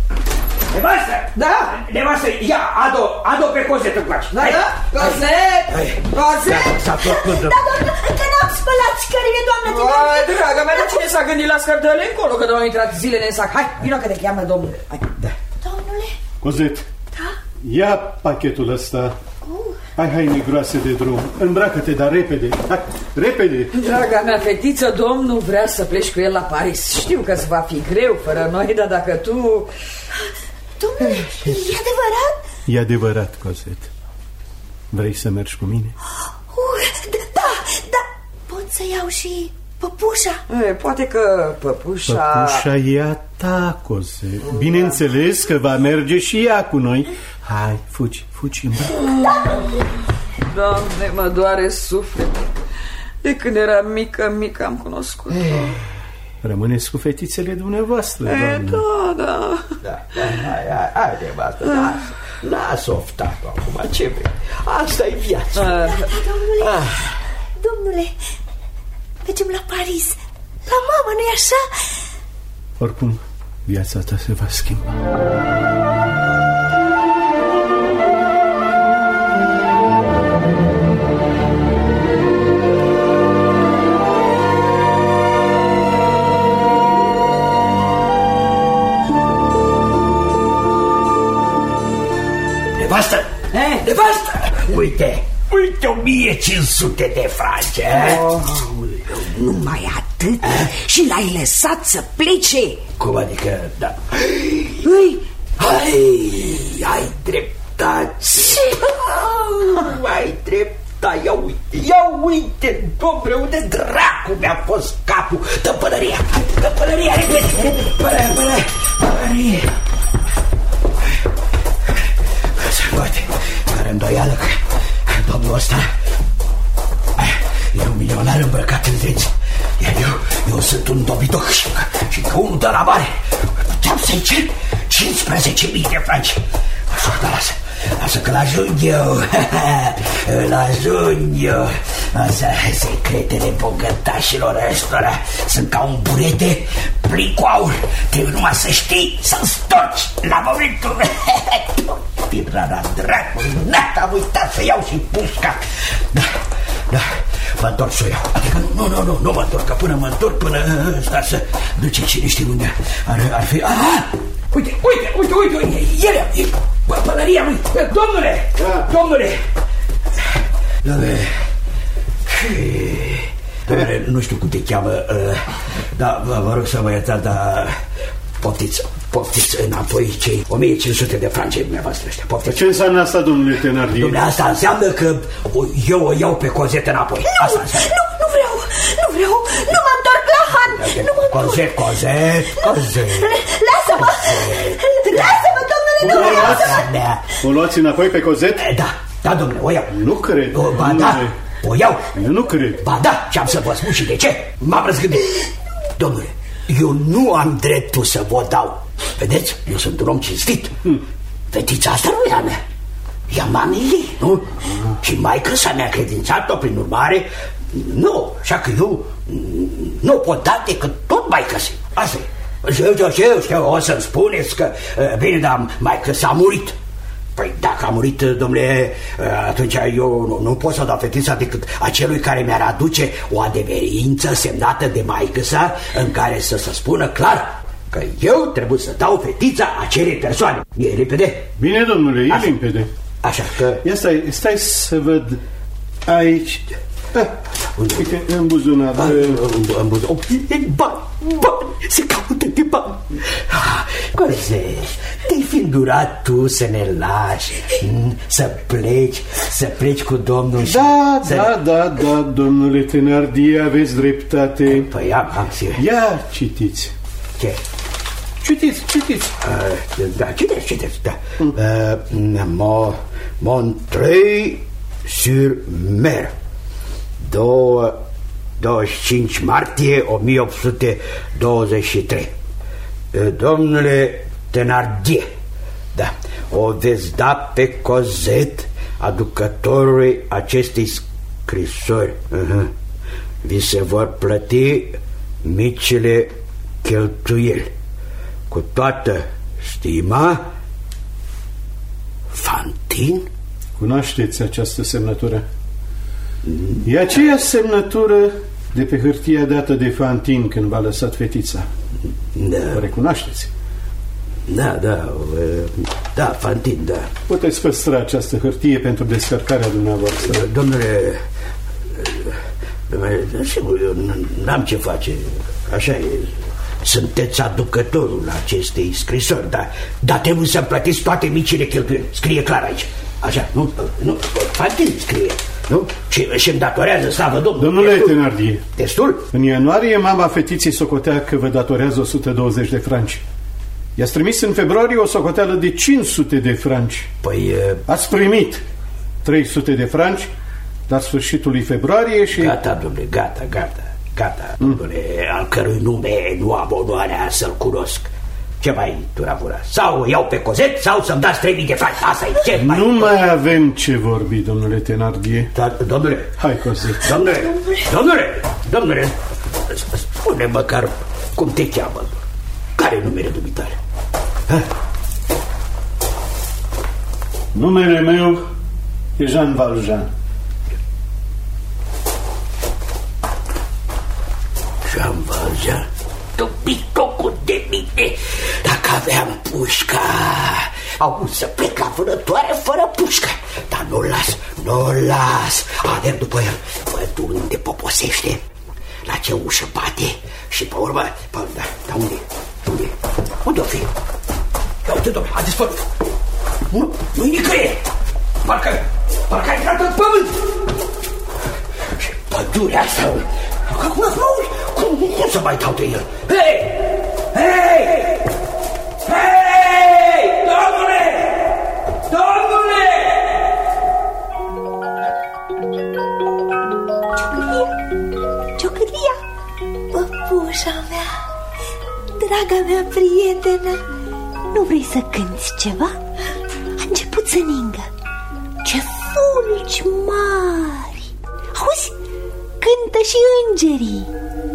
Da? Nevastă, ia, adu pe Cozet în coace. Da? Cozet! S-a făcut. Da, doamnă, încă n-am spălat scările, doamnă. Draga mea, dar cine s-a gândit la scărdele încolo, că au intrat zilele în sac? Hai, vino că te cheamă, domnule. Hai. Domnule? Cozet, ia pachetul ăsta. Hai haine groase de drum. Îmbracă-te, dar repede. Hai, repede. Draga mea fetiță, domnul vrea să pleci cu el la Paris. Știu că îți va fi greu fără noi, dar dacă tu... Domnule, e adevărat? E adevărat, Cozet. Vrei să mergi cu mine? Da. Pot să iau și păpușa? Poate că păpușa... Păpușa e a ta, Cozet. Bineînțeles că va merge și ea cu noi. Hai, fugi, îmbracă. Doamne, mă doare sufletul. De când eram mică am cunoscut. Rămâneți cu fetițele dumneavoastră, doamnă. Da. Hai, nevastă, lasă oftatul acum, ce vrei? Asta-i viața. Domnule, mergem la Paris. La mama, nu-i așa? Oricum, viața ta se va schimba. Nevastă! Uite, 1500 de franci. Numai atât? Și l-ai lăsat să plece? Cum adică, da? Ai dreptate. Ai dreptate. Ia uite, domnule, unde dracu mi-a fost capul. Dă pălăria, repede. Pălărie. Uite, fără îndoială că domnul ăsta e un milionar îmbrăcat în drenți. Iar eu sunt un dobitoc și că unul dă la mare. Puteam să-i cer 15.000 de franci. Așa, dar lasă că l-ajung eu. Asta, secretele bogătașilor ăstora sunt ca un burete plin cu aur. Trebuie numai să știi să-l storci la momentul. Tirana dracului, n-am uitat să iau și pușca. Da, mă întorc să o iau. Adică nu mă întorc, că până mă întorc, până ăsta să duce cine știe unde ar fi. Uite, el, pălăria lui. Domnule, nu știu cum te cheamă, dar vă rog să mă iertați, dar poftiți înapoi cei 1500 de franci dumneavoastră ăștia. Poftiți. Ce înseamnă asta, domnule Thenardier? Dom'le, asta înseamnă că eu o iau pe Cozet înapoi. Nu vreau, nu mă întorc la Han. Cozet. Lasă-mă, domnule, nu vreau. O luați înapoi pe Cozet? Da, domnule, o iau. Nu cred. Ba da, o iau. Eu nu cred. Ba da, și am să vă spun și de ce. M-am răzgândit. Domnule, eu nu am dreptul să vă dau. Vedeți? Eu sunt un om cinstit. Fetița asta nu e a mea. E a mamei ei, nu? Și maică s-a mi-a credințat-o, prin urmare, nu. Așa că eu nu pot da decât tot maică-si. Asta e. Știu, o să-mi spuneți că, bine, dar maică s-a murit. Păi dacă a murit, domnule, atunci eu nu pot să dau fetița decât acelui care mi-ar aduce o adeverință semnată de maică-sa, în care să se spună clar că eu trebuie să dau fetița acelei persoane. E limpede? Bine, domnule, e limpede. Așa că... Ia stai să văd aici. Uite, în buzunar. În buzunar. Bani, se caută de bani. Cozet, te-ai fi îndurat tu să ne lași, să pleci cu domnul. Da, domnule Thenardier, aveți dreptate. Păi am. Ia, citiți. Ce? Citiți. Da, citeți, da. Montreuil-sur-Mer, 25 martie 1823. Domnule Thenardier, da, o veți da pe Cosette, aducătorului acestei scrisori. Vi se vor plăti micile cheltuieli. Cu toată stima, Fantin? Cunoașteți această semnătură? E aceea semnătură de pe hârtia dată de Fantin când v-a lăsat fetița. Da. O recunoașteți? Da, Fantin, da. Puteți păstra această hârtie pentru descărcarea dumneavoastră. Domnule, sigur, eu n-am ce face. Așa e. Sunteți aducătorul acestei scrisori, dar trebuie să plătiți toate micile cheltuieli. Scrie clar aici. Așa, nu, Fantin scrie, nu? Și îmi datorează, slavă Domnului. Domnule Thenardier, destul? În ianuarie mama fetiței socotea că vă datorează 120 de franci. I-ați trimis în februarie o socoteală de 500 de franci. Păi... Ați primit 300 de franci la sfârșitul lui februarie și... Gata, domnule, gata, domnule, al cărui nume nu am onoarea să-l cunosc. Ce mai turavura? Sau iau pe Cosette, sau să-mi dați 3000 de franci. Asta e ce mai... Nu mai avem ce vorbi, domnule Thenardier. Domnule. Hai, Cosette. Domnule, spune măcar cum te cheamă. Care e numele dumitale? Numele meu e Jean Valjean. Jean Valjean? Tu pitocul de mine! Dacă aveam pușca, auzi să plec la vânătoare fără pușcă. Dar nu-l las. Alerg după el. Văd unde poposește, la ce ușă bate. Și pe urmă, dar unde o fi? Ia uite, domnule, a dispărut. Nu-i nicăieri. Parcă a intrat în pământ. Și pădurea asta, cum să mai dau de el? Hei! Domnule! Ciocârlia, păpușa mea, draga mea prietenă, nu vrei să cânti ceva? A început să ningă. Ce fulgi mari! Auzi? Cântă și îngerii.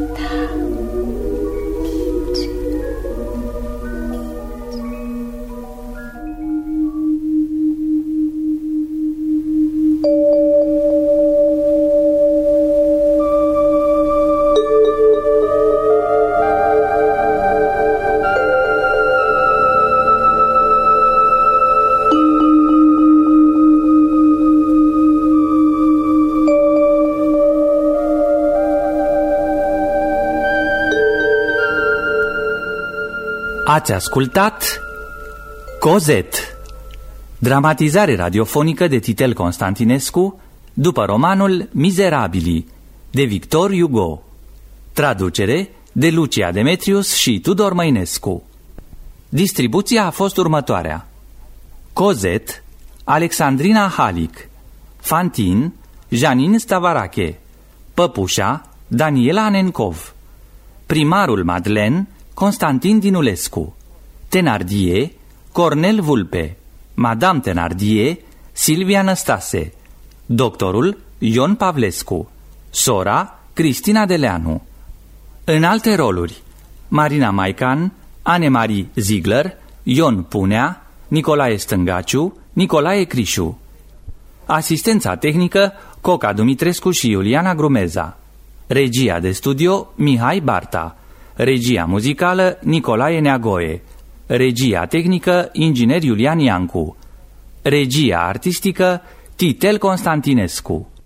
Ați ascultat Cosette, dramatizare radiofonică de Titel Constantinescu după romanul Mizerabili de Victor Hugo, traducere de Lucia Demetrius și Tudor Măinescu. Distribuția a fost următoarea: Cosette, Alexandrina Halic; Fantin, Janine Stavarache; Păpușa, Daniela Anencov; primarul Madeleine, Constantin Dinulescu; Thenardier, Cornel Vulpe; Madame Thenardier, Silvia Năstase; doctorul, Ion Pavlescu; sora, Cristina Deleanu. În alte roluri: Marina Maican, Anne-Marie Ziegler, Ion Punea, Nicolae Stângaciu, Nicolae Crișu. Asistența tehnică, Coca Dumitrescu și Iuliana Grumeza. Regia de studio, Mihai Barta. Regia muzicală, Nicolae Neagoe. Regia tehnică, inginer Iulian Iancu. Regia artistică, Titel Constantinescu.